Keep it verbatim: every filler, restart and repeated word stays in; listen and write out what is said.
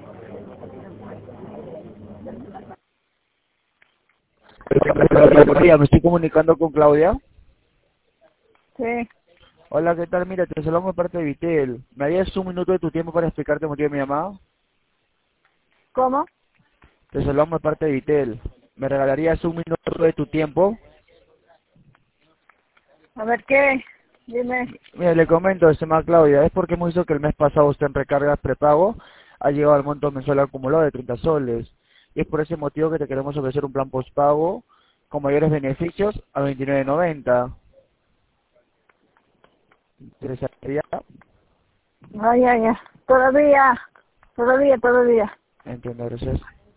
Me estoy comunicando con Claudia. Sí. Hola, ¿qué tal? Mira, te saludamos de parte de Vitel. ¿Me harías un minuto de tu tiempo para explicarte el motivo de mi llamada? ¿Cómo? Te saludamos de parte de Vitel. ¿Me regalarías un minuto de tu tiempo? A ver, ¿qué? Dime. Mira, le comento, se llama Claudia. Es porque hemos visto que el mes pasado usted en recargas prepago ha llegado al monto mensual acumulado de treinta soles. Y es por ese motivo que te queremos ofrecer un plan postpago con mayores beneficios a veintinueve noventa. ¿Interesaría? Ay, ay, ay. Todavía. Todavía, todavía. Entiendo, gracias.